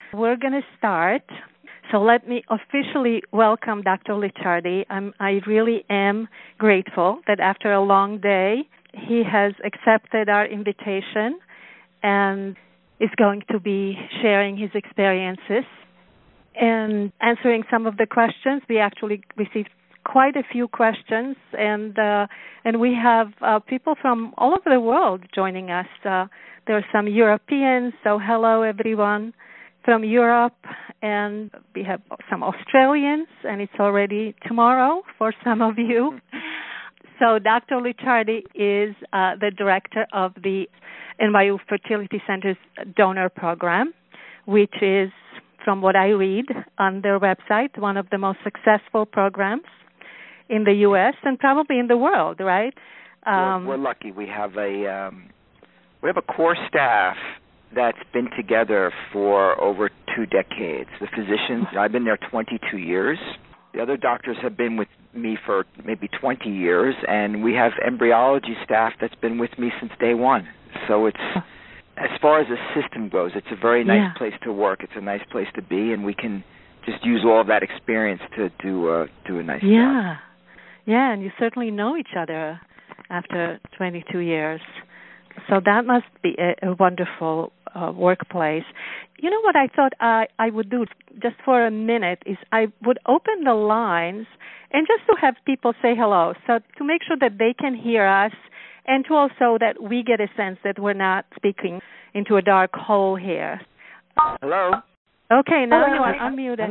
We're going to start. So let me officially welcome Dr. Licciardi. I really am grateful that after a long day, he has accepted our invitation and is going to be sharing his experiences and answering some of the questions. We actually received quite a few questions, and we have people from all over the world joining us. There are some Europeans, so hello everyone from Europe, and we have some Australians, and it's already tomorrow for some of you. So Dr. Licciardi is the director of the NYU Fertility Center's donor program, which is, from what I read on their website, one of the most successful programs in the U.S. and probably in the world, right? We're lucky. We have a core staff that's been together for over 2 decades. The physicians, I've been there 22 years. The other doctors have been with me for maybe 20 years, and we have embryology staff that's been with me since day one. So it's, as far as the system goes, it's a very nice place to work. It's a nice place to be, and we can just use all of that experience to do a nice job. Yeah, and you certainly know each other after 22 years. So that must be a wonderful workplace. You know what I thought I would do just for a minute is I would open the lines and just to have people say hello, so to make sure that they can hear us and to also that we get a sense that we're not speaking into a dark hole here. Hello. Okay, now you are unmuted.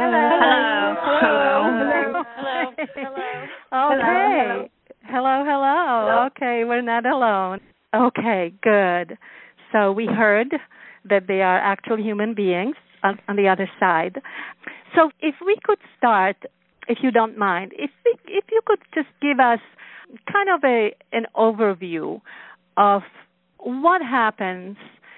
Hello. Okay. Hello. Okay, we're not alone. Okay, good. So we heard that they are actual human beings on the other side. So if we could start, if you don't mind, if you could just give us kind of an overview of what happens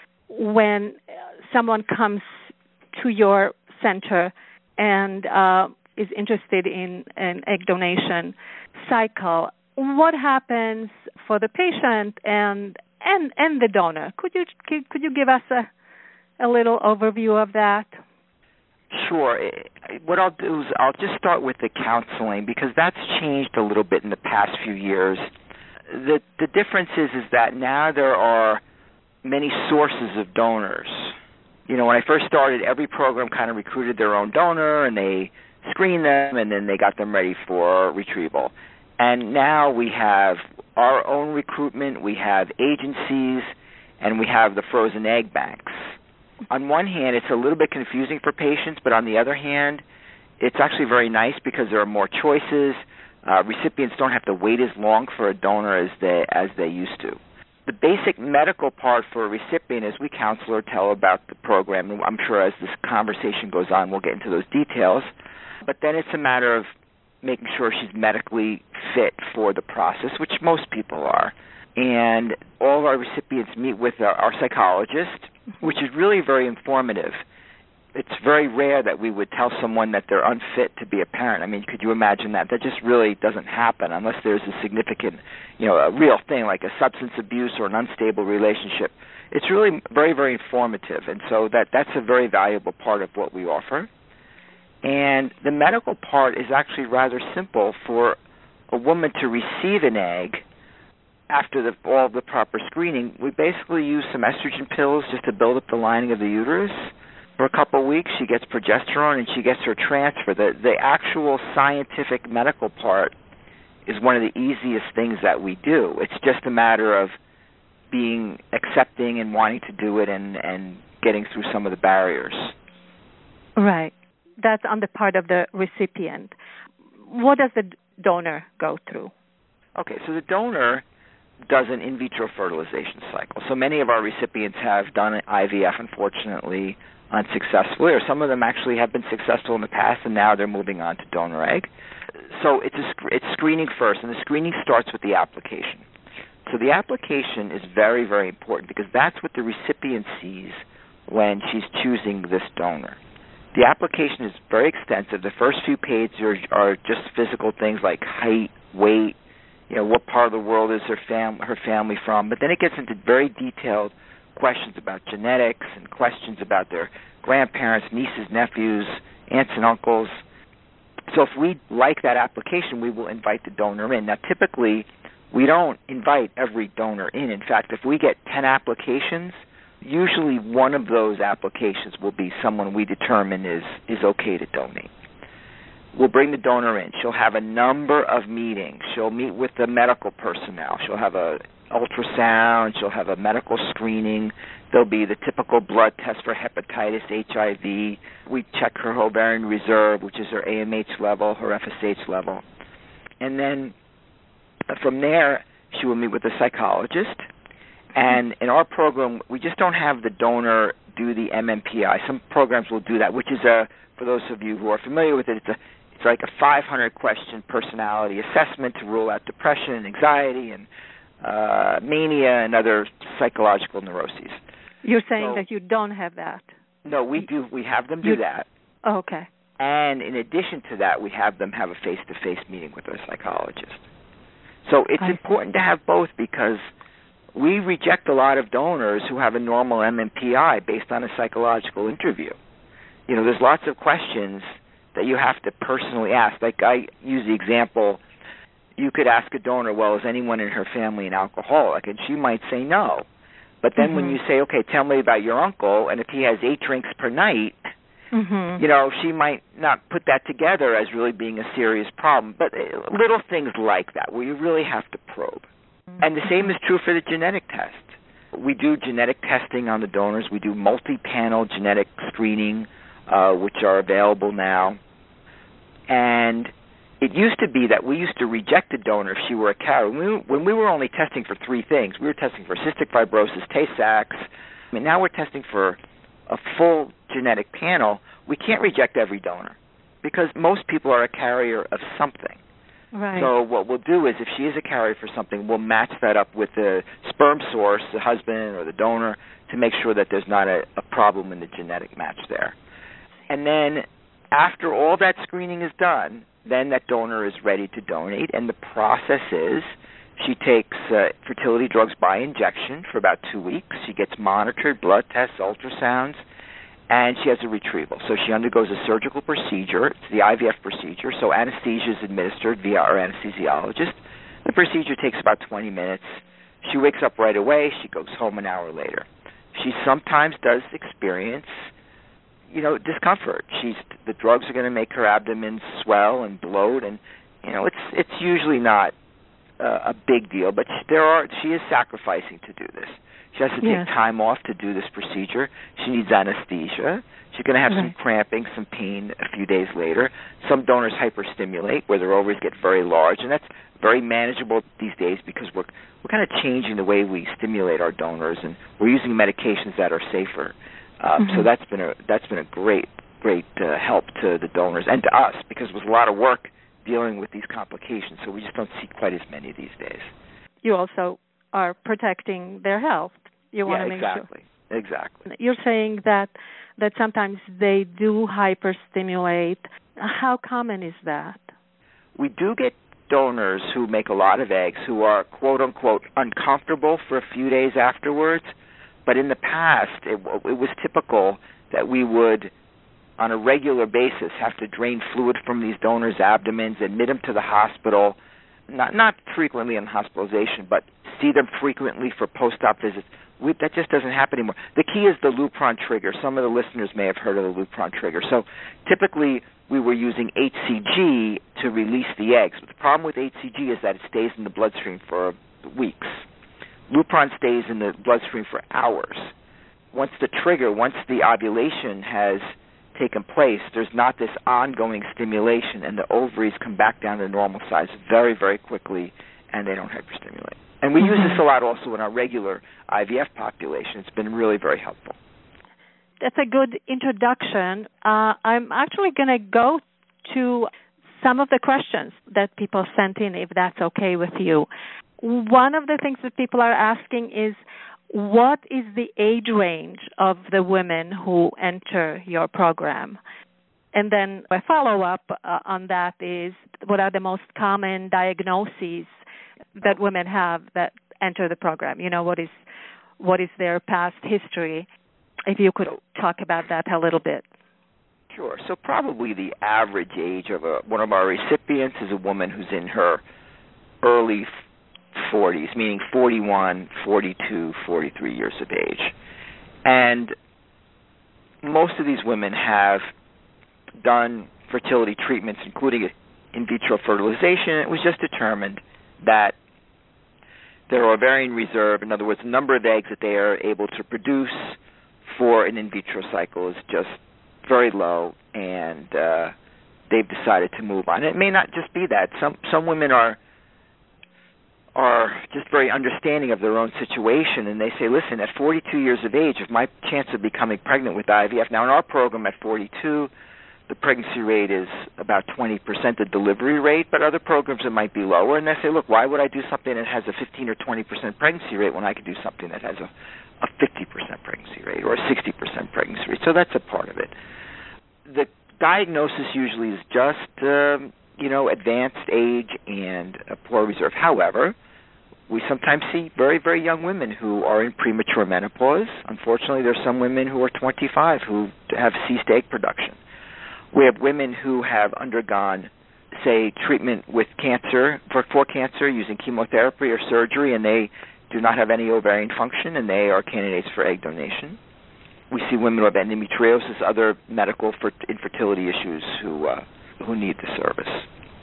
when someone comes to your center and is interested in an egg donation cycle. What happens for the patient and the donor? Could you give us a little overview of that? Sure. What I'll do is I'll just start with the counseling because that's changed a little bit in the past few years. The difference is that now there are many sources of donors. You know, when I first started, every program kind of recruited their own donor, and they screened them, and then they got them ready for retrieval. And now we have our own recruitment, we have agencies, and we have the frozen egg banks. On one hand, it's a little bit confusing for patients, but on the other hand, it's actually very nice because there are more choices. Recipients don't have to wait as long for a donor as they used to. The basic medical part for a recipient is we counsel or tell about the program, and I'm sure as this conversation goes on, we'll get into those details. But then it's a matter of making sure she's medically fit for the process, which most people are. And all of our recipients meet with our psychologist, which is really very informative. It's very rare that we would tell someone that they're unfit to be a parent. I mean, could you imagine that? That just really doesn't happen unless there's a significant, a real thing like a substance abuse or an unstable relationship. It's really very, very informative, and so that's a very valuable part of what we offer. And the medical part is actually rather simple. For a woman to receive an egg after all the proper screening, we basically use some estrogen pills just to build up the lining of the uterus. For a couple of weeks, she gets progesterone and she gets her transfer. The actual scientific medical part is one of the easiest things that we do. It's just a matter of being accepting and wanting to do it and getting through some of the barriers. Right. That's on the part of the recipient. What does the donor go through? Okay, so the donor does an in vitro fertilization cycle. So many of our recipients have done IVF, unfortunately, unsuccessfully, or some of them actually have been successful in the past, and now they're moving on to donor egg. So it's screening first, and the screening starts with the application. So the application is very, very important because that's what the recipient sees when she's choosing this donor. The application is very extensive. The first few pages are just physical things like height, weight, what part of the world is her family from. But then it gets into very detailed questions about genetics and questions about their grandparents, nieces, nephews, aunts and uncles. So if we like that application, we will invite the donor in. Now, typically, we don't invite every donor in. In fact, if we get 10 applications, usually one of those applications will be someone we determine is okay to donate. We'll bring the donor in. She'll have a number of meetings. She'll meet with the medical personnel. She'll have an ultrasound. She'll have a medical screening. There'll be the typical blood test for hepatitis, HIV. We check her ovarian reserve, which is her AMH level, her FSH level. And then from there, she will meet with a psychologist. And in our program, we just don't have the donor do the MMPI. Some programs will do that, which is for those of you who are familiar with it, it's like a 500-question personality assessment to rule out depression and anxiety and mania and other psychological neuroses. You're saying that you don't have that? No, we do. We have them do that. Oh, okay. And in addition to that, we have them have a face-to-face meeting with a psychologist. So it's important to have both because we reject a lot of donors who have a normal MMPI based on a psychological interview. You know, there's lots of questions that you have to personally ask. Like I use the example, you could ask a donor, well, is anyone in her family an alcoholic? And she might say no. But then when you say, okay, tell me about your uncle, and if he has 8 drinks per night, you know, she might not put that together as really being a serious problem. But little things like that where you really have to probe. And the same is true for the genetic test. We do genetic testing on the donors. We do multi-panel genetic screening, which are available now. And it used to be that we used to reject a donor if she were a carrier. When we were only testing for 3 things, we were testing for cystic fibrosis, Tay-Sachs. I mean, now we're testing for a full genetic panel. We can't reject every donor because most people are a carrier of something. Right. So what we'll do is if she is a carrier for something, we'll match that up with the sperm source, the husband or the donor, to make sure that there's not a problem in the genetic match there. And then after all that screening is done, then that donor is ready to donate. And the process is she takes fertility drugs by injection for about 2 weeks. She gets monitored, blood tests, ultrasounds, and she has a retrieval. So she undergoes a surgical procedure. It's the IVF procedure. So anesthesia is administered via our anesthesiologist. The procedure takes about 20 minutes. She wakes up right away. She goes home an hour later. She sometimes does experience, you know, discomfort. The drugs are going to make her abdomen swell and bloat, and you know, it's usually not a big deal. But she is sacrificing to do this. She has to take time off to do this procedure. She needs anesthesia. She's going to have some cramping, some pain a few days later. Some donors hyperstimulate, where their ovaries get very large, and that's very manageable these days because we're kind of changing the way we stimulate our donors, and we're using medications that are safer. So that's been a great help to the donors and to us because it was a lot of work dealing with these complications. So we just don't see quite as many these days. You also are protecting their health. You want to make sure. Exactly. You're saying that sometimes they do hyperstimulate. How common is that? We do get donors who make a lot of eggs who are, quote unquote, uncomfortable for a few days afterwards. But in the past, it was typical that we would, on a regular basis, have to drain fluid from these donors' abdomens, admit them to the hospital, not frequently in hospitalization, but see them frequently for post-op visits. That just doesn't happen anymore. The key is the Lupron trigger. Some of the listeners may have heard of the Lupron trigger. So typically we were using HCG to release the eggs. But the problem with HCG is that it stays in the bloodstream for weeks. Lupron stays in the bloodstream for hours. Once the ovulation has taken place, there's not this ongoing stimulation, and the ovaries come back down to normal size very, very quickly, and they don't hyperstimulate. And we use this a lot also in our regular IVF population. It's been really very helpful. That's a good introduction. I'm actually going to go to some of the questions that people sent in, if that's okay with you. One of the things that people are asking is, what is the age range of the women who enter your program? And then a follow-up on that is, what are the most common diagnoses that women have that enter the program? You know, what is their past history? if you could talk about that a little bit. Sure. So probably the average age of one of our recipients is a woman who's in her early 40s, meaning 41, 42, 43 years of age. And most of these women have done fertility treatments, including in vitro fertilization. It was just determined that their ovarian reserve, in other words, the number of eggs that they are able to produce for an in vitro cycle is just very low, and they've decided to move on. It may not just be that. Some women are just very understanding of their own situation, and they say, listen, at 42 years of age, if my chance of becoming pregnant with IVF, now in our program at 42, the pregnancy rate is about 20%, the delivery rate, but other programs it might be lower, and they say, look, why would I do something that has a 15 or 20% pregnancy rate when I could do something that has a 50% pregnancy rate or a 60% pregnancy rate? So that's a part of it. The diagnosis usually is just, advanced age and a poor reserve. However, we sometimes see very, very young women who are in premature menopause. Unfortunately, there's some women who are 25 who have ceased egg production. We have women who have undergone, say, treatment with cancer, for cancer using chemotherapy or surgery, and they do not have any ovarian function, and they are candidates for egg donation. We see women who have endometriosis, other medical infertility issues who need the service.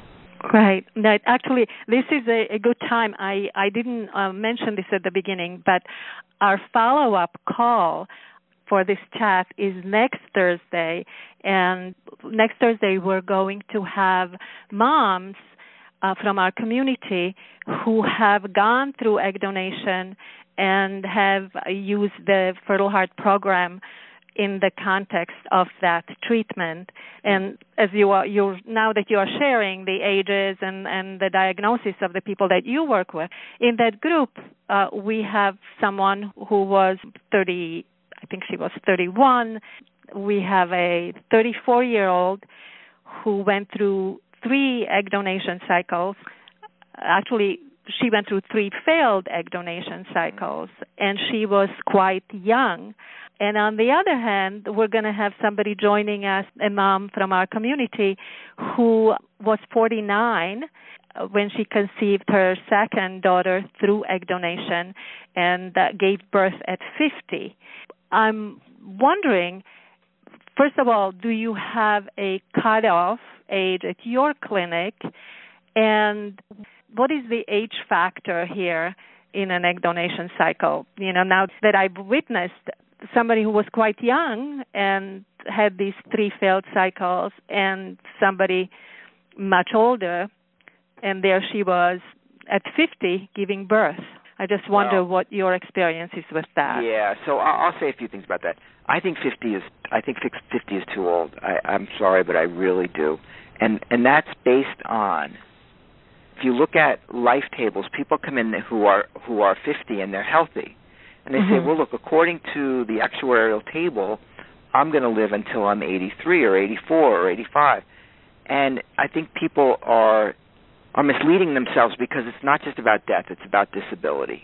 Right. Actually, this is a good time. I didn't mention this at the beginning, but our follow-up call for this chat is next Thursday, and next Thursday we're going to have moms from our community who have gone through egg donation and have used the Fertile Heart program in the context of that treatment. And as now that you are sharing the ages and the diagnosis of the people that you work with, in that group we have someone who was 30, I think she was 31. We have a 34-year-old who went through 3 egg donation cycles. Actually, she went through 3 failed egg donation cycles, and she was quite young. And on the other hand, we're going to have somebody joining us, a mom from our community, who was 49 when she conceived her second daughter through egg donation and gave birth at 50. I'm wondering, first of all, do you have a cutoff age at your clinic? And what is the age factor here in an egg donation cycle? Now that I've witnessed somebody who was quite young and had these 3 failed cycles, and somebody much older, and there she was at 50 giving birth. I just wonder what your experience is with that. Yeah, so I'll say a few things about that. I think 50 is too old. I'm sorry, but I really do. And that's based on, if you look at life tables, people come in who are 50 and they're healthy. And they say, well, look, according to the actuarial table, I'm going to live until I'm 83 or 84 or 85. And I think people are misleading themselves because it's not just about death, it's about disability.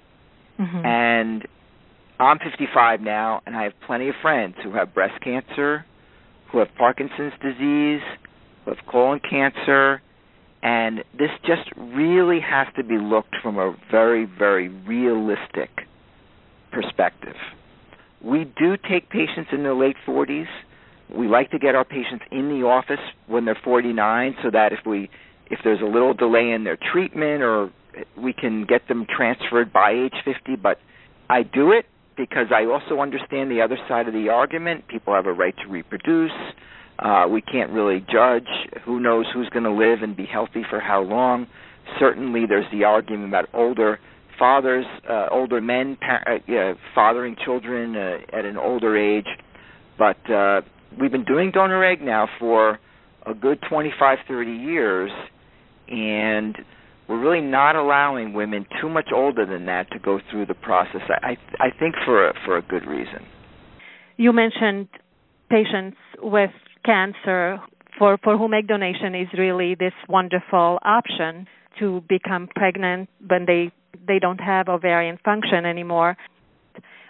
And I'm 55 now, and I have plenty of friends who have breast cancer, who have Parkinson's disease, who have colon cancer, and this just really has to be looked from a very, very realistic perspective. We do take patients in their late 40s. We like to get our patients in the office when they're 49 so that if there's a little delay in their treatment, or we can get them transferred by age 50. But I do it because I also understand the other side of the argument. People have a right to reproduce. We can't really judge. Who knows who's going to live and be healthy for how long. Certainly there's the argument about older fathers, older men fathering children at an older age. But we've been doing donor egg now for a good 25, 30 years, and we're really not allowing women too much older than that to go through the process, I think for a good reason. You mentioned patients with cancer for whom egg donation is really this wonderful option to become pregnant when they don't have ovarian function anymore.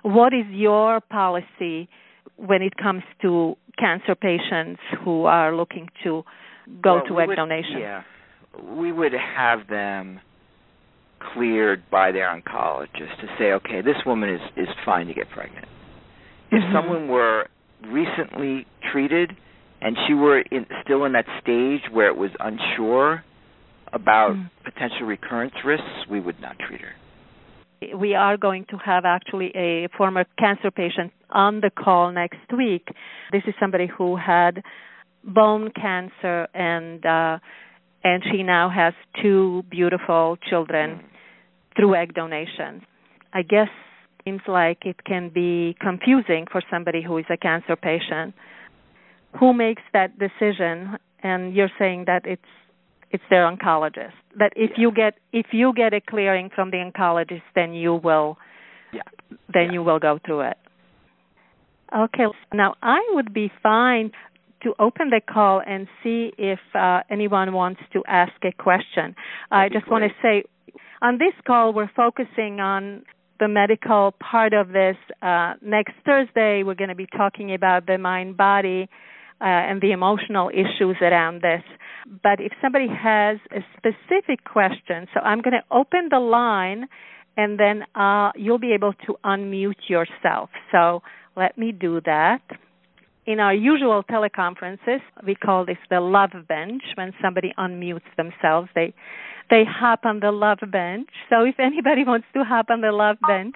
What is your policy when it comes to cancer patients who are looking to go to egg donation? Yeah, we would have them cleared by their oncologist to say, okay, this woman is fine to get pregnant. If someone were recently treated and she were still in that stage where it was unsure about potential recurrence risks, we would not treat her. We are going to have actually a former cancer patient on the call next week. This is somebody who had bone cancer, and she now has 2 beautiful children through egg donation. I guess it seems like it can be confusing for somebody who is a cancer patient. Who makes that decision? And you're saying that it's their oncologist. That if you get a clearing from the oncologist, then you will you will go through it. Okay. Now I would be fine to open the call and see if anyone wants to ask a question. I just want to say, on this call, we're focusing on the medical part of this. Next Thursday, we're going to be talking about the mind-body and the emotional issues around this. But if somebody has a specific question, so I'm going to open the line, and then you'll be able to unmute yourself. So let me do that. In our usual teleconferences, we call this the love bench. When somebody unmutes themselves, they hop on the love bench. So if anybody wants to hop on the love bench,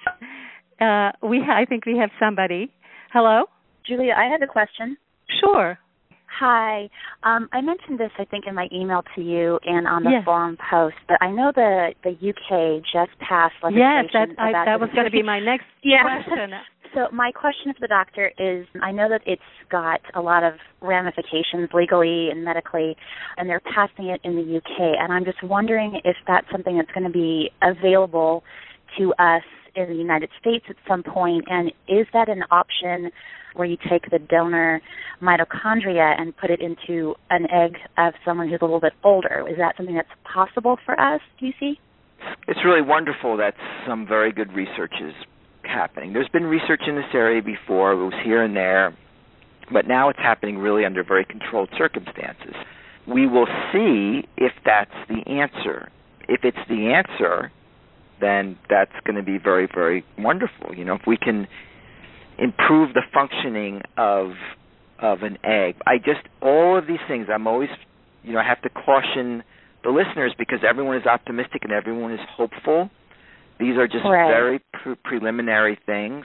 I think we have somebody. Hello? Julia, I had a question. Sure. Hi. I mentioned this, I think, in my email to you and on the forum post, but I know the UK just passed legislation about that was going to be my next question. So my question for the doctor is, I know that it's got a lot of ramifications legally and medically, and they're passing it in the UK, and I'm just wondering if that's something that's going to be available to us in the United States at some point, and is that an option where you take the donor mitochondria and put it into an egg of someone who's a little bit older? Is that something that's possible for us, do you see? It's really wonderful that some very good research is happening. There's been research in this area before. It was here and there, but now it's happening really under very controlled circumstances. We will see if that's the answer. If it's the answer, then that's going to be very, very wonderful. You know, if we can improve the functioning of an egg. All of these things, I'm always, I have to caution the listeners because everyone is optimistic and everyone is hopeful. These are just very preliminary things,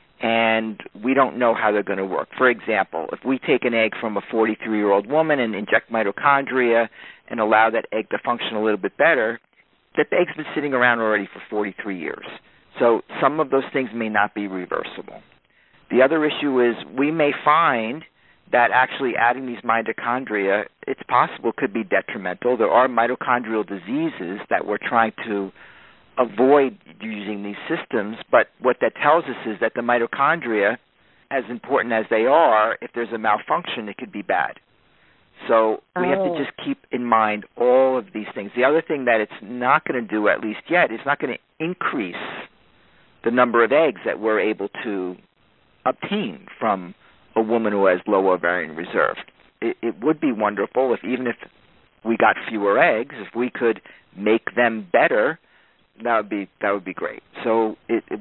and we don't know how they're going to work. For example, if we take an egg from a 43-year-old woman and inject mitochondria and allow that egg to function a little bit better, that egg's been sitting around already for 43 years. So some of those things may not be reversible. The other issue is we may find that actually adding these mitochondria, it's possible, could be detrimental. There are mitochondrial diseases that we're trying to avoid using these systems, but what that tells us is that the mitochondria, as important as they are, if there's a malfunction, it could be bad. So we have to just keep in mind all of these things. The other thing that it's not going to do, at least yet, it's not going to increase the number of eggs that we're able to obtain from a woman who has low ovarian reserve. It would be wonderful even if we got fewer eggs, if we could make them better. That would be great. So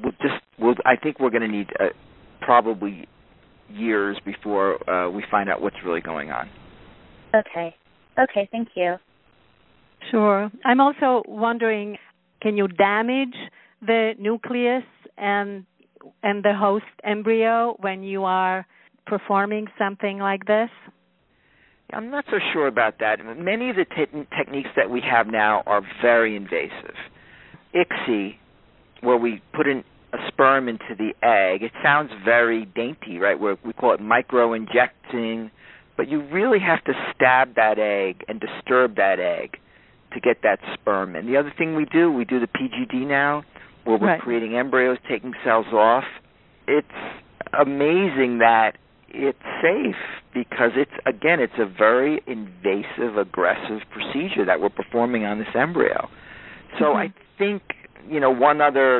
I think we're going to need probably years before we find out what's really going on. Okay, thank you. Sure. I'm also wondering, can you damage the nucleus and the host embryo when you are performing something like this? I'm not so sure about that. Many of the techniques that we have now are very invasive. ICSI, where we put in a sperm into the egg, it sounds very dainty, right? We call it micro-injecting, but you really have to stab that egg and disturb that egg to get that sperm in. The other thing we do the PGD now, where we're creating embryos, taking cells off. It's amazing that it's safe because it's a very invasive, aggressive procedure that we're performing on this embryo. So I think, one other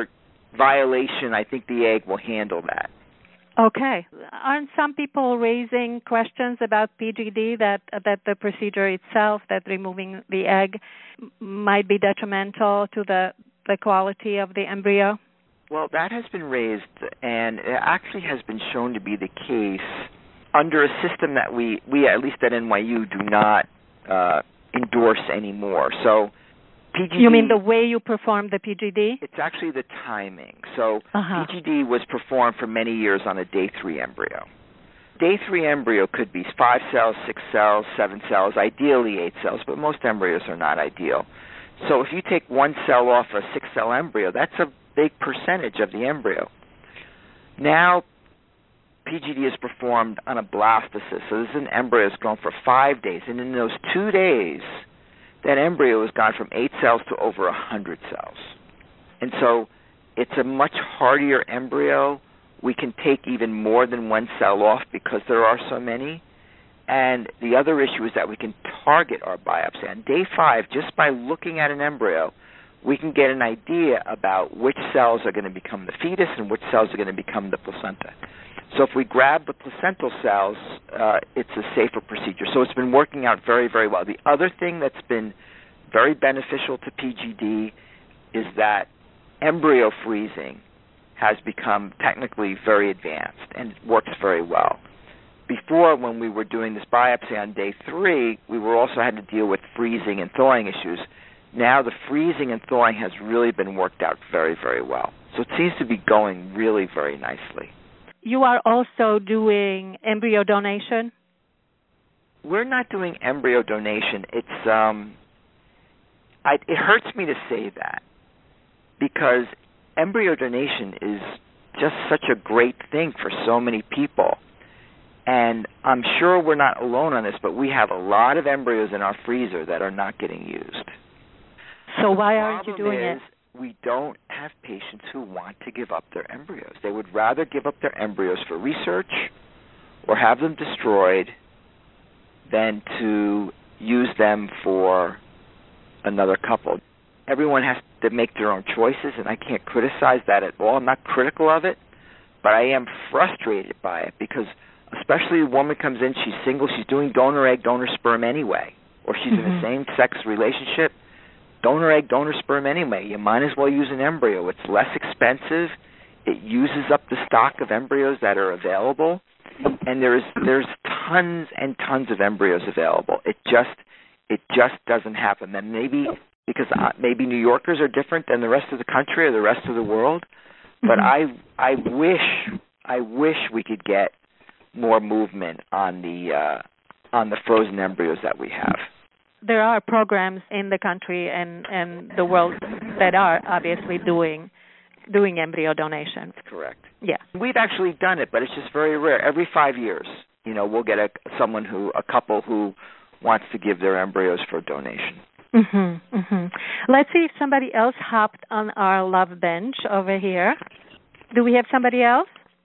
violation, I think the egg will handle that. Okay. Aren't some people raising questions about PGD that the procedure itself, that removing the egg, might be detrimental to the quality of the embryo? Well, that has been raised, and it actually has been shown to be the case under a system that we at least at NYU, do not endorse anymore. So PGD... You mean the way you perform the PGD? It's actually the timing. So PGD was performed for many years on a day 3 embryo. Day 3 embryo could be 5 cells, 6 cells, 7 cells, ideally 8 cells, but most embryos are not ideal. So if you take 1 cell off a 6-cell embryo, that's a big percentage of the embryo. Now, PGD is performed on a blastocyst. So this is an embryo that's grown for 5 days, and in those 2 days, that embryo has gone from 8 cells to over 100 cells. And so it's a much hardier embryo. We can take even more than 1 cell off because there are so many. And the other issue is that we can target our biopsy. On day 5, just by looking at an embryo, we can get an idea about which cells are going to become the fetus and which cells are going to become the placenta. So if we grab the placental cells, it's a safer procedure. So it's been working out very, very well. The other thing that's been very beneficial to PGD is that embryo freezing has become technically very advanced and works very well. Before, when we were doing this biopsy on day 3, we were also had to deal with freezing and thawing issues. Now the freezing and thawing has really been worked out very, very well. So it seems to be going really very nicely. You are also doing embryo donation? We're not doing embryo donation. It hurts me to say that because embryo donation is just such a great thing for so many people. And I'm sure we're not alone on this, but we have a lot of embryos in our freezer that are not getting used. So why aren't you doing it? We don't have patients who want to give up their embryos. They would rather give up their embryos for research or have them destroyed than to use them for another couple. Everyone has to make their own choices, and I can't criticize that at all. I'm not critical of it, but I am frustrated by it because especially a woman comes in, she's single, she's doing donor egg, donor sperm anyway, or she's in a same-sex relationship. Donor egg, donor sperm anyway. You might as well use an embryo. It's less expensive. It uses up the stock of embryos that are available, and there's tons and tons of embryos available. It just doesn't happen. And maybe because maybe New Yorkers are different than the rest of the country or the rest of the world, but I wish we could get more movement on the frozen embryos that we have. There are programs in the country and the world that are obviously doing embryo donation. That's correct. Yeah. We've actually done it, but it's just very rare. Every 5 years, we'll get a couple who wants to give their embryos for donation. Let's see if somebody else hopped on our love bench over here. Do we have somebody else?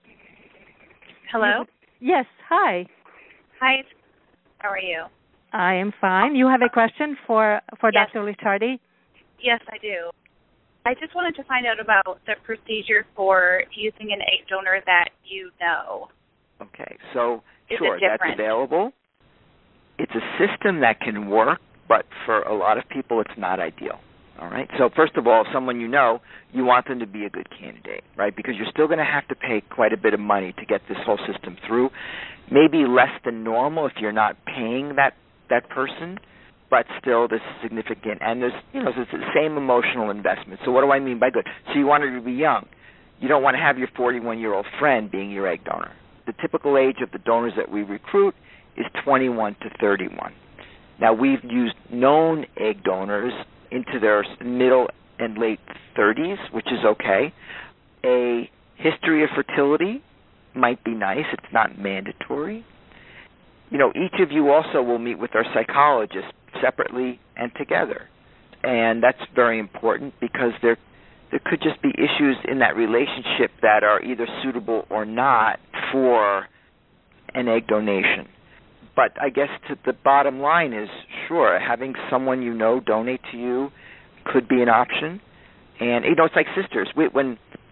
Hello? Yes. Hi. Hi. How are you? I am fine. You have a question for Yes. Dr. Licciardi? Yes, I do. I just wanted to find out about the procedure for using an egg donor that you know. Okay, so Is sure, it different? that's available. It's a system that can work, but for a lot of people it's not ideal. All right. So first of all, someone you know, you want them to be a good candidate, right? Because you're still going to have to pay quite a bit of money to get this whole system through. Maybe less than normal if you're not paying that person, but still this is significant. And there's it's the same emotional investment. So what do I mean by good? So you want her to be young. You don't want to have your 41-year-old friend being your egg donor. The typical age of the donors that we recruit is 21 to 31. Now we've used known egg donors into their middle and late 30s, which is okay. A history of fertility might be nice. It's not mandatory. Each of you also will meet with our psychologist separately and together. And that's very important because there could just be issues in that relationship that are either suitable or not for an egg donation. But I guess the bottom line is, sure, having someone you know donate to you could be an option. And, it's like sisters. When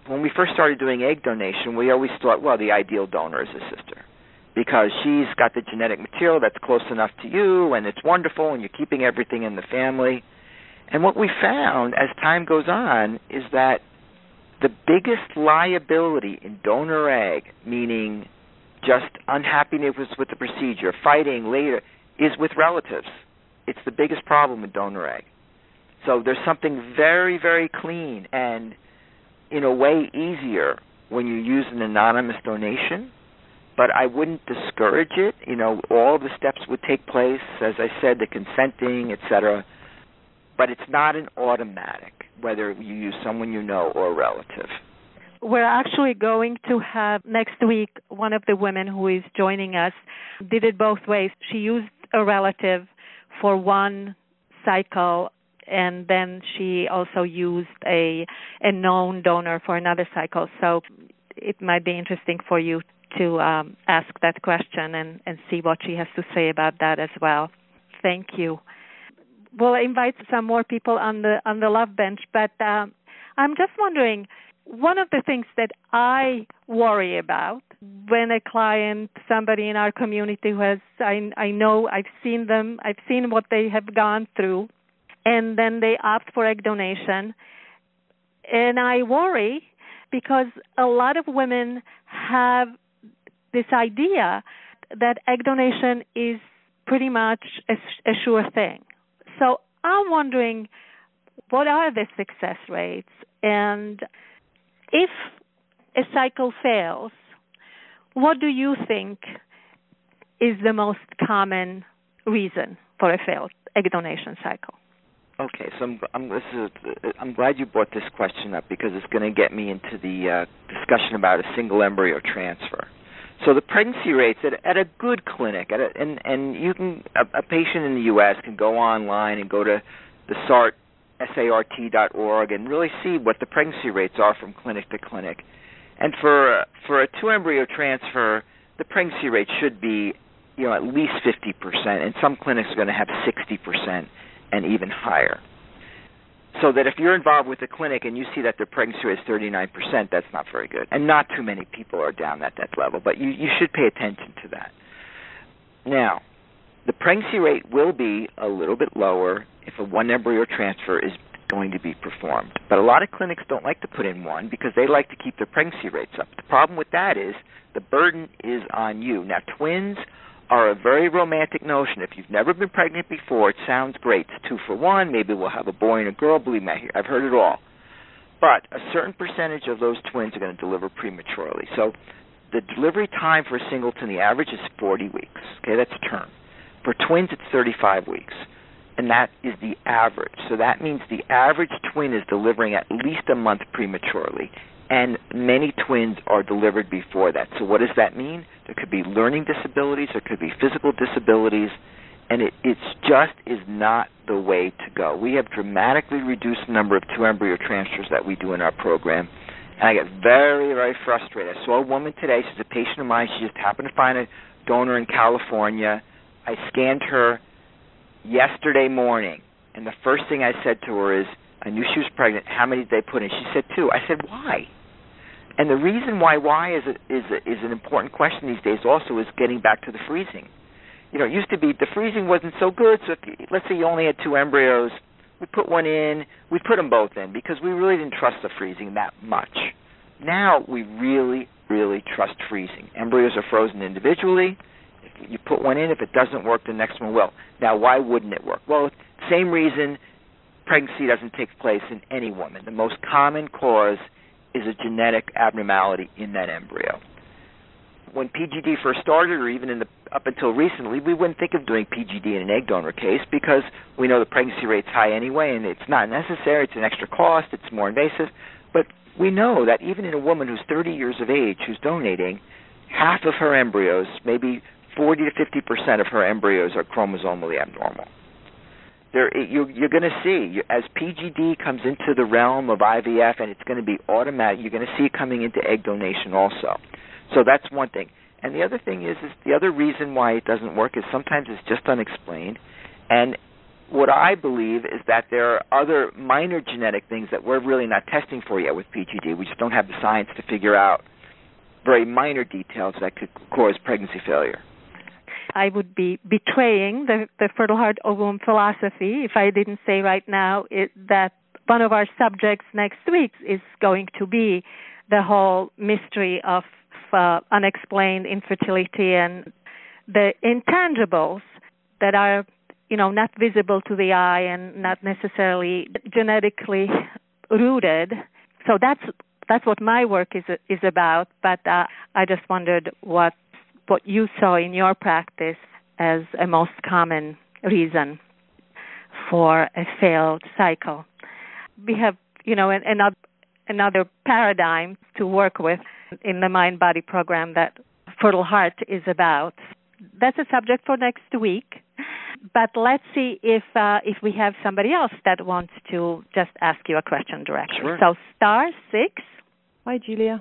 when we first started doing egg donation, we always thought, well, the ideal donor is a sister, because she's got the genetic material that's close enough to you, and it's wonderful, and you're keeping everything in the family. And what we found as time goes on is that the biggest liability in donor egg, meaning just unhappiness with the procedure, fighting later, is with relatives. It's the biggest problem with donor egg. So there's something very, very clean and, in a way, easier when you use an anonymous donation. But I wouldn't discourage it. All the steps would take place, as I said, the consenting, etc. But it's not an automatic, whether you use someone you know or a relative. We're actually going to have next week one of the women who is joining us did it both ways. She used a relative for one cycle, and then she also used a known donor for another cycle. So it might be interesting for you to ask that question and see what she has to say about that as well. Thank you. We'll invite some more people on the love bench, but I'm just wondering, one of the things that I worry about when a client, somebody in our community who has, I know, I've seen them, I've seen what they have gone through, and then they opt for egg donation, and I worry because a lot of women have this idea that egg donation is pretty much a sure thing. So I'm wondering, what are the success rates? And if a cycle fails, what do you think is the most common reason for a failed egg donation cycle? Okay, so I'm glad you brought this question up, because it's going to get me into the discussion about a single embryo transfer. So the pregnancy rates at a good clinic, and you can, a patient in the U.S. can go online and go to the SART.org and really see what the pregnancy rates are from clinic to clinic. And for a two-embryo transfer, the pregnancy rate should be, at least 50%, and some clinics are going to have 60% and even higher. So that if you're involved with the clinic and you see that their pregnancy rate is 39%, that's not very good. And not too many people are down at that level, but you should pay attention to that. Now, the pregnancy rate will be a little bit lower if a one-embryo transfer is going to be performed. But a lot of clinics don't like to put in one because they like to keep their pregnancy rates up. The problem with that is the burden is on you. Now, twins are a very romantic notion. If you've never been pregnant before, it sounds great. It's 2 for 1. Maybe we'll have a boy and a girl. Believe me, I've heard it all. But a certain percentage of those twins are going to deliver prematurely. So the delivery time for a singleton, the average is 40 weeks. Okay, that's a term. For twins, it's 35 weeks. And that is the average. So that means the average twin is delivering at least a month prematurely. And many twins are delivered before that. So what does that mean? There could be learning disabilities, there could be physical disabilities, and it just is not the way to go. We have dramatically reduced the number of two-embryo transfers that we do in our program, and I get very, very frustrated. I saw a woman today, she's a patient of mine, she just happened to find a donor in California. I scanned her yesterday morning, and the first thing I said to her is, I knew she was pregnant, how many did they put in? She said 2. I said, why? And the reason why is an important question these days also is getting back to the freezing. It used to be the freezing wasn't so good, so let's say you only had 2 embryos, we put one in, we put them both in because we really didn't trust the freezing that much. Now we really, really trust freezing. Embryos are frozen individually. If you put one in, if it doesn't work, the next one will. Now, why wouldn't it work? Well, same reason pregnancy doesn't take place in any woman. The most common cause is a genetic abnormality in that embryo. When PGD first started, or even up until recently, we wouldn't think of doing PGD in an egg donor case because we know the pregnancy rate's high anyway, and it's not necessary. It's an extra cost. It's more invasive. But we know that even in a woman who's 30 years of age who's donating, half of her embryos, maybe 40 to 50% of her embryos are chromosomally abnormal. You're going to see, as PGD comes into the realm of IVF, and it's going to be automatic, you're going to see it coming into egg donation also. So that's one thing. And the other thing is the other reason why it doesn't work is sometimes it's just unexplained. And what I believe is that there are other minor genetic things that we're really not testing for yet with PGD. We just don't have the science to figure out very minor details that could cause pregnancy failure. I would be betraying the Fertile Heart Ovum philosophy if I didn't say right now that one of our subjects next week is going to be the whole mystery of unexplained infertility and the intangibles that are, not visible to the eye and not necessarily genetically rooted. So that's what my work is about. But I just wondered what you saw in your practice as a most common reason for a failed cycle. We have, another paradigm to work with in the Mind Body program that Fertile Heart is about. That's a subject for next week. But let's see if we have somebody else that wants to just ask you a question directly. Sure. So *6. Hi, Julia.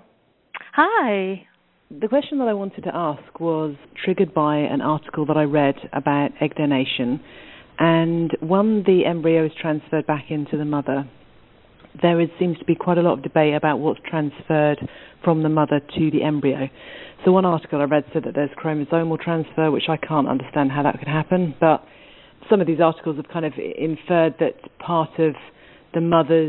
Hi. The question that I wanted to ask was triggered by an article that I read about egg donation. And when the embryo is transferred back into the mother, there seems to be quite a lot of debate about what's transferred from the mother to the embryo. So one article I read said that there's chromosomal transfer, which I can't understand how that could happen, but some of these articles have kind of inferred that part of the mother's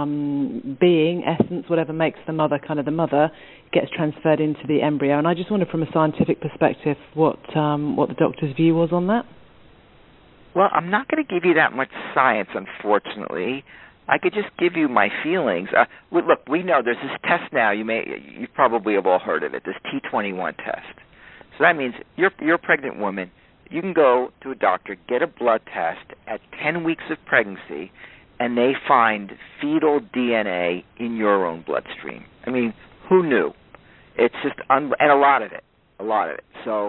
being, essence, whatever makes the mother kind of the mother, gets transferred into the embryo. And I just wondered from a scientific perspective what the doctor's view was on that. Well, I'm not going to give you that much science, unfortunately. I could just give you my feelings. Look, we know there's this test now. You probably have all heard of it, this T21 test. So that means you're a pregnant woman. You can go to a doctor, get a blood test at 10 weeks of pregnancy, and they find fetal DNA in your own bloodstream. I mean, who knew? It's just and a lot of it. So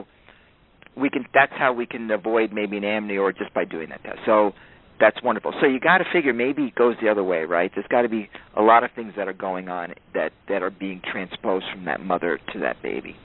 that's how we can avoid maybe an amniotic just by doing that test. So that's wonderful. So you got to figure maybe it goes the other way, right? There's got to be a lot of things that are going on that are being transposed from that mother to that baby.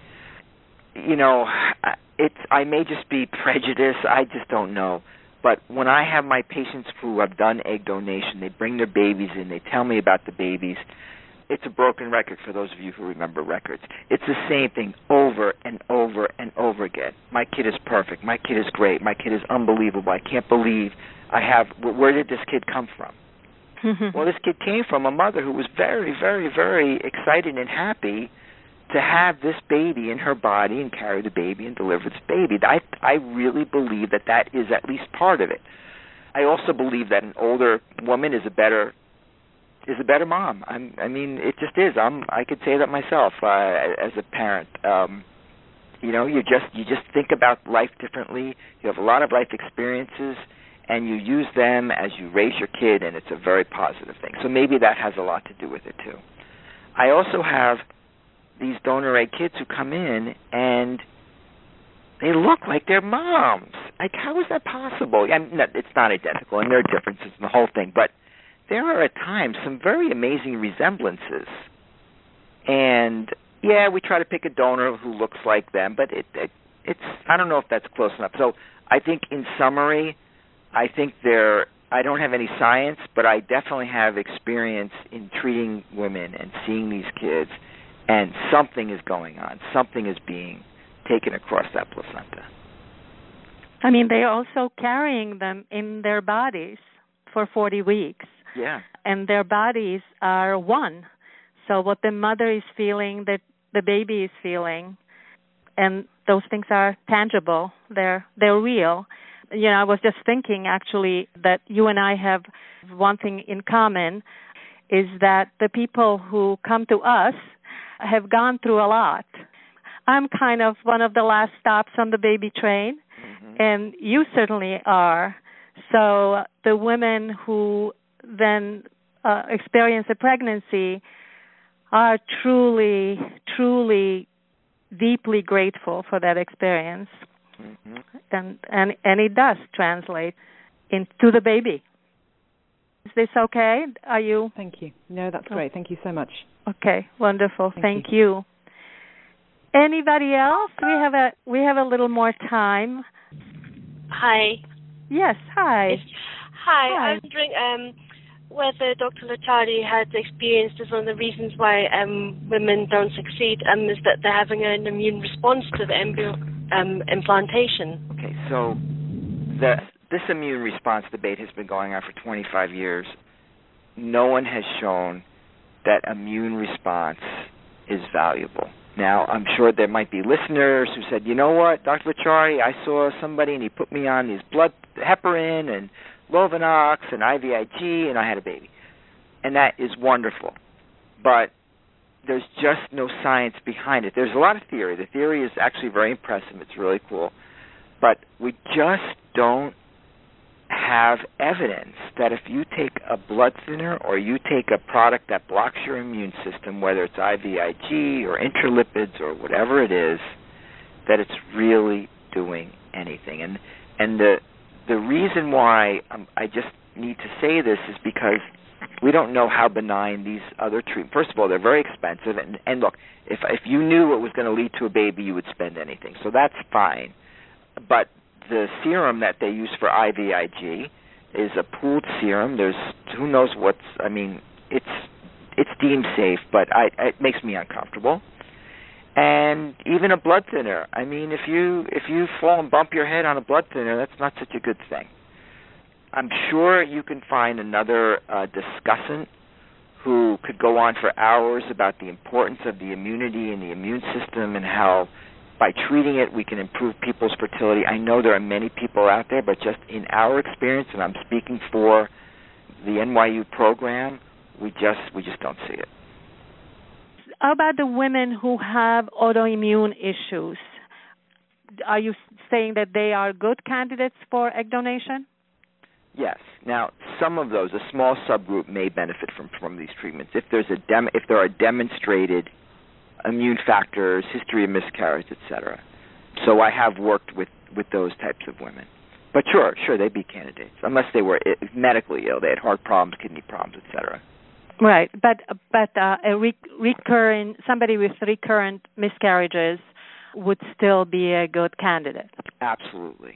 I may just be prejudiced. I just don't know. But when I have my patients who have done egg donation, they bring their babies in, they tell me about the babies. It's a broken record for those of you who remember records. It's the same thing over and over and over again. My kid is perfect. My kid is great. My kid is unbelievable. I can't believe where did this kid come from? Well, this kid came from a mother who was very, very, very excited and happy to have this baby in her body and carry the baby and deliver this baby. I really believe that is at least part of it. I also believe that an older woman is a better mom. I mean, it just is. I could say that myself as a parent. You just think about life differently. You have a lot of life experiences, and you use them as you raise your kid, and it's a very positive thing. So maybe that has a lot to do with it too. I also have these donor egg kids who come in and they look like their moms. Like, how is that possible? It's not identical, and there are differences in the whole thing, but there are at times some very amazing resemblances. And yeah, we try to pick a donor who looks like them, but it's I don't know if that's close enough. So I think in summary, I don't have any science, but I definitely have experience in treating women and seeing these kids, and something is going on. Something is being taken across that placenta. I mean, they're also carrying them in their bodies for 40 weeks. Yeah. And their bodies are one. So what the mother is feeling, that the baby is feeling, and those things are tangible. They're real. I was just thinking, actually, that you and I have one thing in common, is that the people who come to us have gone through a lot. I'm kind of one of the last stops on the baby train, and you certainly are. So the women who then experience a pregnancy are truly, truly deeply grateful for that experience. And it does translate into the baby. Is this okay? Are you? Thank you. No, that's great. Thank you so much. Okay, wonderful. Thank you. you. Anybody else? We have a little more time. Hi. Yes, hi. Hi. I was wondering whether Dr. Licciardi had experienced as one of the reasons why women don't succeed is that they're having an immune response to the embryo implantation. Okay, so this immune response debate has been going on for 25 years. No one has shown that immune response is valuable. Now, I'm sure there might be listeners who said, you know what, Dr. Licciardi, I saw somebody and he put me on these blood heparin and Lovenox and IVIG and I had a baby. And that is wonderful. But there's just no science behind it. There's a lot of theory. The theory is actually very impressive. It's really cool. But we just don't have evidence that if you take a blood thinner or you take a product that blocks your immune system, whether it's IVIG or intralipids or whatever it is, that it's really doing anything. And the reason why I just need to say this is because we don't know how benign these other treatments. First of all, they're very expensive. And look, if you knew it was going to lead to a baby, you would spend anything. So that's fine. But the serum that they use for IVIG is a pooled serum. There's who knows it's deemed safe, but it makes me uncomfortable. And even a blood thinner. I mean, if you fall and bump your head on a blood thinner, that's not such a good thing. I'm sure you can find another discussant who could go on for hours about the importance of the immunity and the immune system and how by treating it we can improve people's fertility. I know there are many people out there, but just in our experience, and I'm speaking for the NYU program, we just don't see it. How about the women who have autoimmune issues? Are you saying that they are good candidates for egg donation? Yes. Now, some of those, a small subgroup, may benefit from these treatments if there are demonstrated immune factors, history of miscarriage, etc. So I have worked with those types of women. But sure, they'd be candidates unless they were medically ill. They had heart problems, kidney problems, etc. Right, but somebody with recurrent miscarriages would still be a good candidate. Absolutely.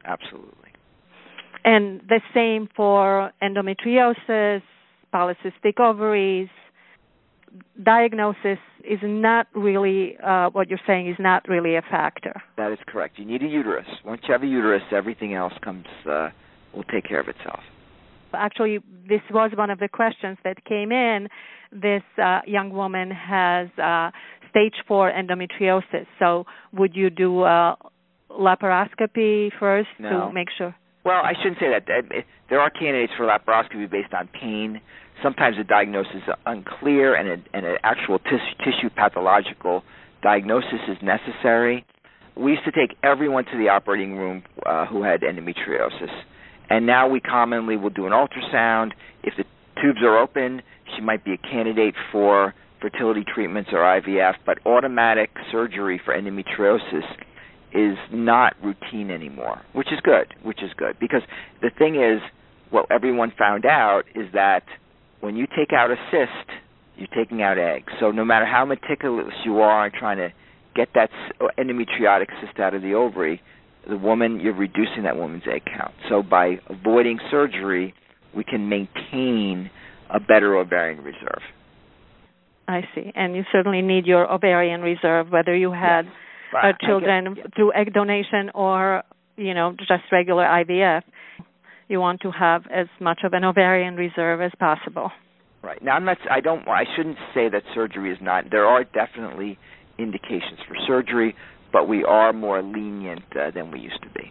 And the same for endometriosis, polycystic ovaries. Diagnosis is not really, what you're saying is not really a factor. That is correct. You need a uterus. Once you have a uterus, everything else will take care of itself. Actually, this was one of the questions that came in. This young woman has stage 4 endometriosis. So would you do laparoscopy first to make sure? Well, I shouldn't say that. There are candidates for laparoscopy based on pain. Sometimes the diagnosis is unclear and an actual tissue pathological diagnosis is necessary. We used to take everyone to the operating room who had endometriosis. And now we commonly will do an ultrasound. If the tubes are open, she might be a candidate for fertility treatments or IVF, but automatic surgery for endometriosis is not routine anymore, which is good. Because the thing is, what everyone found out is that when you take out a cyst, you're taking out eggs. So no matter how meticulous you are in trying to get that endometriotic cyst out of the ovary, you're reducing that woman's egg count. So by avoiding surgery, we can maintain a better ovarian reserve. I see. And you certainly need your ovarian reserve, whether you had children through egg donation or, just regular IVF. You want to have as much of an ovarian reserve as possible. Right. Now, I shouldn't say that surgery is not. There are definitely indications for surgery, but we are more lenient than we used to be.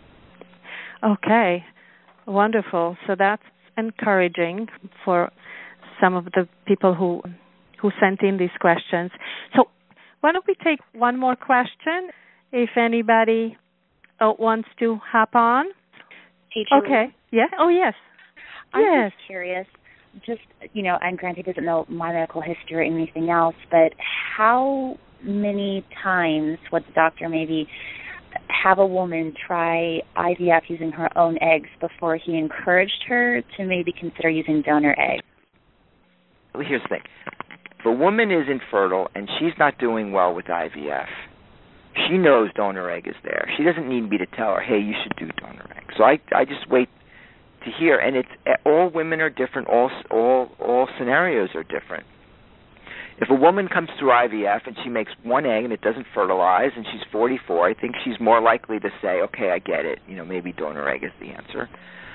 Okay, wonderful. So that's encouraging for some of the people who sent in these questions. So why don't we take one more question, if anybody wants to hop on? Hey, Julie. Okay. Yeah. Oh, yes. I'm just curious. And granted, he doesn't know my medical history or anything else, but how many times would the doctor maybe have a woman try IVF using her own eggs before he encouraged her to maybe consider using donor eggs? Well, here's the thing. If a woman is infertile and she's not doing well with IVF, she knows donor egg is there. She doesn't need me to tell her, hey, you should do donor egg. So I just wait to hear. And it's all women are different. All scenarios are different. If a woman comes through IVF and she makes one egg and it doesn't fertilize and she's 44, I think she's more likely to say, okay, I get it. Maybe donor egg is the answer.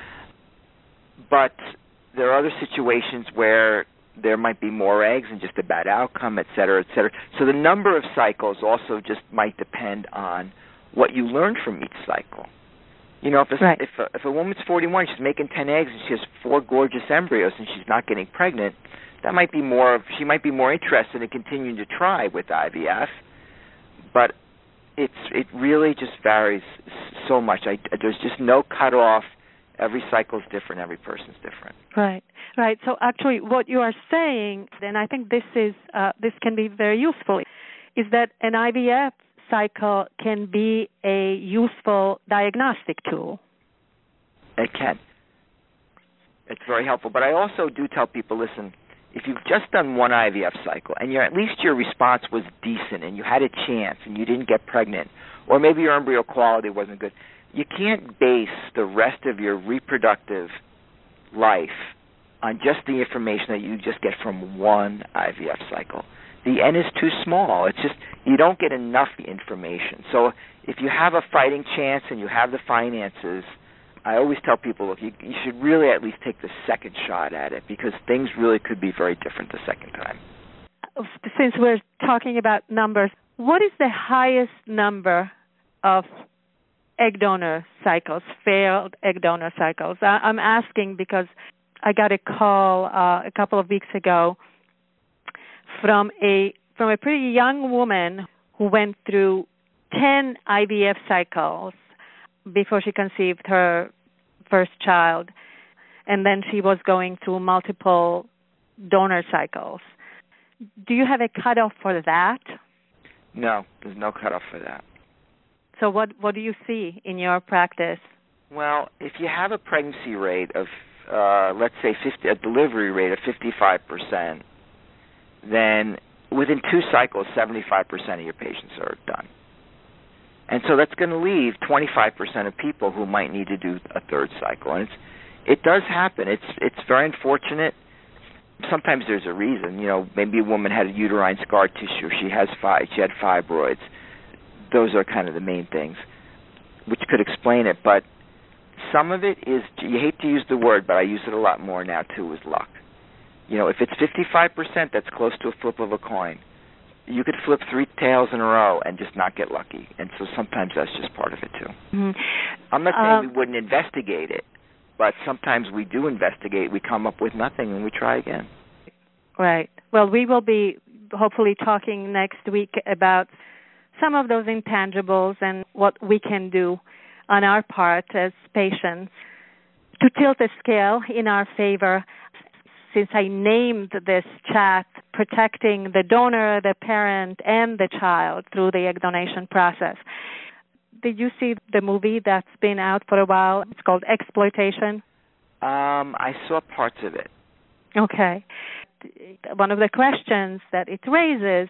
But there are other situations where there might be more eggs and just a bad outcome, et cetera, et cetera. So the number of cycles also just might depend on what you learned from each cycle. If a woman's 41, she's making 10 eggs and she has 4 gorgeous embryos and she's not getting pregnant, she might be more interested in continuing to try with IVF, but it really just varies so much. There's just no cutoff. Every cycle is different. Every person's different. Right. So actually, what you are saying, and I think this can be very useful, is that an IVF cycle can be a useful diagnostic tool. It can. It's very helpful. But I also do tell people, listen, if you've just done one IVF cycle and at least your response was decent and you had a chance and you didn't get pregnant, or maybe your embryo quality wasn't good, you can't base the rest of your reproductive life on just the information that you just get from one IVF cycle. The N is too small. It's just you don't get enough information. So if you have a fighting chance and you have the finances, I always tell people, look, you should really at least take the second shot at it because things really could be very different the second time. Since we're talking about numbers, what is the highest number of egg donor cycles, failed egg donor cycles? I'm asking because I got a call a couple of weeks ago from a pretty young woman who went through 10 IVF cycles before she conceived her first child, and then she was going through multiple donor cycles. Do you have a cutoff for that? No, there's no cutoff for that. So what do you see in your practice? Well, if you have a pregnancy rate of, let's say, a delivery rate of 55%, then within 2 cycles, 75% of your patients are done. And so that's going to leave 25% of people who might need to do a third cycle. And it does happen. It's very unfortunate. Sometimes there's a reason. Maybe a woman had a uterine scar tissue. She had fibroids. Those are kind of the main things, which could explain it. But some of it is, you hate to use the word, but I use it a lot more now too, is luck. If it's 55%, that's close to a flip of a coin. You could flip 3 tails in a row and just not get lucky. And so sometimes that's just part of it too. Mm-hmm. I'm not saying we wouldn't investigate it, but sometimes we do investigate, we come up with nothing, and we try again. Right. Well, we will be hopefully talking next week about some of those intangibles and what we can do on our part as patients to tilt the scale in our favor. Since I named this chat Protecting the Donor, the Parent, and the Child Through the Egg Donation Process. Did you see the movie that's been out for a while? It's called Exploitation. I saw parts of it. Okay. One of the questions that it raises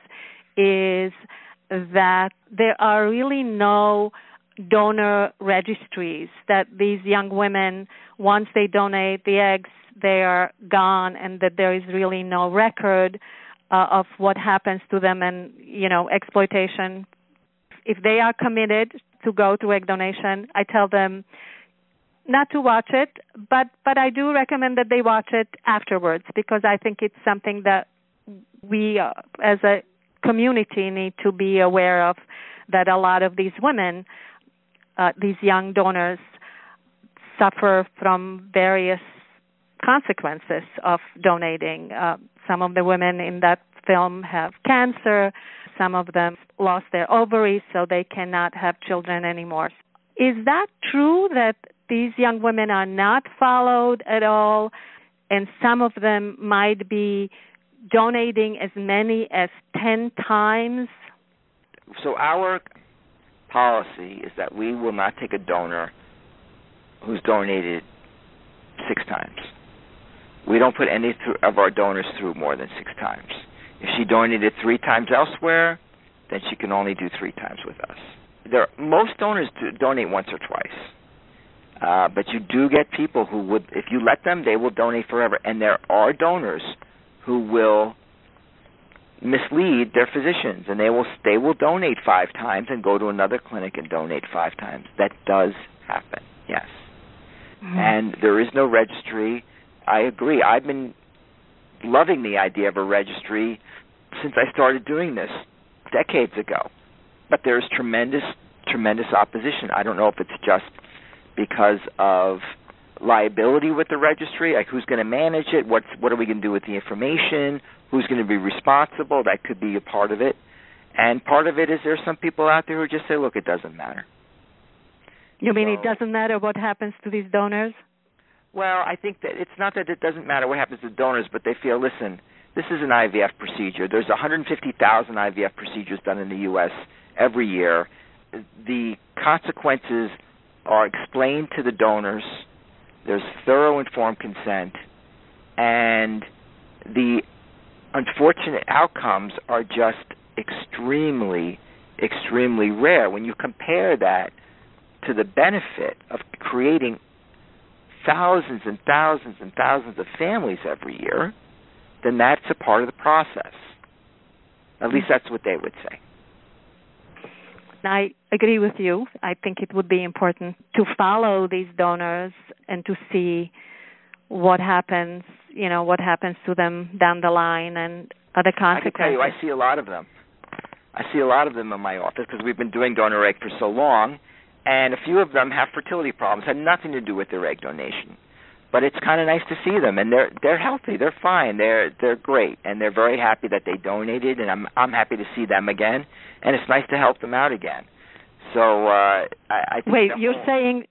is that there are really no donor registries, that these young women, once they donate the eggs, they are gone, and that there is really no record of what happens to them. And, exploitation, if they are committed to go to egg donation, I tell them not to watch it, but I do recommend that they watch it afterwards, because I think it's something that we as a community need to be aware of, that a lot of these women, these young donors, suffer from various consequences of donating. Some of the women in that film have cancer. Some of them lost their ovaries, so they cannot have children anymore. Is that true, that these young women are not followed at all, and some of them might be donating as many as 10 times? So our policy is that we will not take a donor who's donated 6 times. We don't put any of our donors through more than 6 times. If she donated 3 times elsewhere, then she can only do 3 times with us. Most donors donate once or twice. But you do get people who would, if you let them, they will donate forever. And there are donors who will mislead their physicians, and they will donate 5 times and go to another clinic and donate 5 times. That does happen, yes. Mm-hmm. And there is no registry. I agree. I've been loving the idea of a registry since I started doing this decades ago. But there's tremendous opposition. I don't know if it's just because of liability with the registry, like who's going to manage it, what are we going to do with the information, who's going to be responsible. That could be a part of it. And part of it is there's some people out there who just say, look, it doesn't matter. You mean it doesn't matter what happens to these donors? Well, I think that it's not that it doesn't matter what happens to donors, but they feel, listen, this is an IVF procedure. There's 150,000 IVF procedures done in the U.S. every year. The consequences are explained to the donors. There's thorough informed consent, and the unfortunate outcomes are just extremely, extremely rare. When you compare that to the benefit of creating thousands and thousands and thousands of families every year, then that's a part of the process. At least that's what they would say. I agree with you. I think it would be important to follow these donors and to see what happens, what happens to them down the line and other consequences. I can tell you, I see a lot of them. I see a lot of them in my office because we've been doing donor egg for so long, and a few of them have fertility problems. Had nothing to do with their egg donation. But it's kind of nice to see them, and they're healthy, they're fine, they're great, and they're very happy that they donated, and I'm happy to see them again, and it's nice to help them out again. So I think you're saying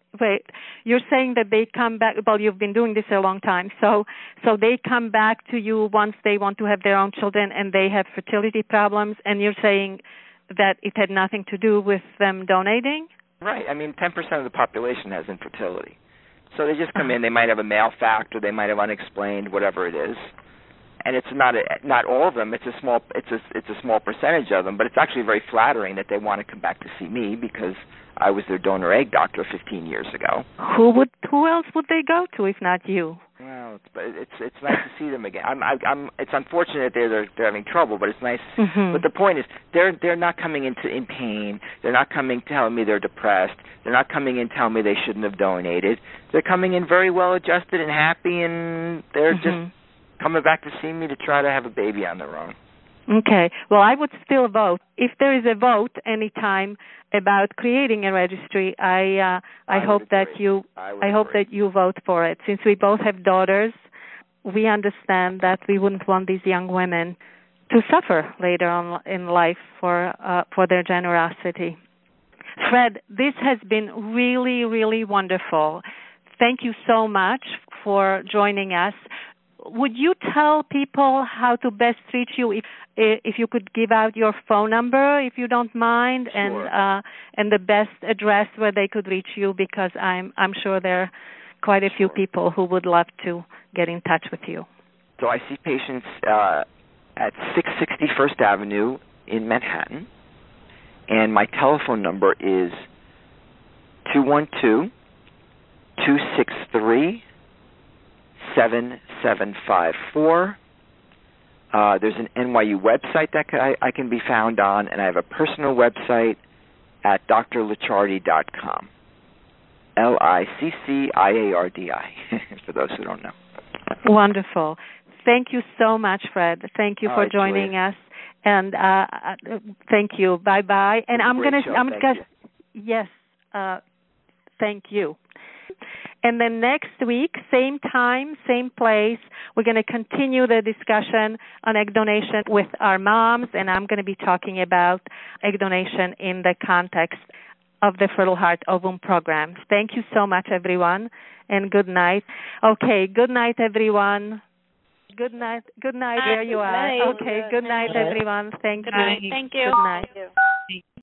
that they come back. Well, you've been doing this a long time, so they come back to you once they want to have their own children, and they have fertility problems, and you're saying that it had nothing to do with them donating? Right. I mean, 10% of the population has infertility. So they just come in. They might have a male factor. They might have unexplained, whatever it is, and it's not all of them. It's a small percentage of them. But it's actually very flattering that they want to come back to see me because I was their donor egg doctor 15 years ago. Who else would they go to if not you? Well, it's nice to see them again. It's unfortunate they're having trouble, but it's nice. Mm-hmm. But the point is, they're not coming in pain. They're not coming telling me they're depressed. They're not coming in telling me they shouldn't have donated. They're coming in very well adjusted and happy, and they're just coming back to see me to try to have a baby on their own. Okay. Well, I would still vote. If there is a vote anytime about creating a registry, I hope that you vote for it. Since we both have daughters, we understand that we wouldn't want these young women to suffer later on in life for their generosity. Fred, this has been really, really wonderful. Thank you so much for joining us. Would you tell people how to best reach you? If you could give out your phone number, if you don't mind, Sure. and the best address where they could reach you, because I'm sure there are quite a few people who would love to get in touch with you. So I see patients at 660 First Avenue in Manhattan, and my telephone number is 212-263-7754. There's an NYU website that I can be found on, and I have a personal website at drlicciardi.com. LICCIARDI, for those who don't know. Wonderful. Thank you so much, Fred. Thank you for joining us, and thank you. Bye-bye. And thank you. And then next week, same time, same place, we're going to continue the discussion on egg donation with our moms, and I'm going to be talking about egg donation in the context of the Fertile Heart Ovum program. Thank you so much, everyone, and good night. Okay, good night, everyone. Good night. Good night. There you are. Okay, good night, everyone. Thank you. Thank you. Good night.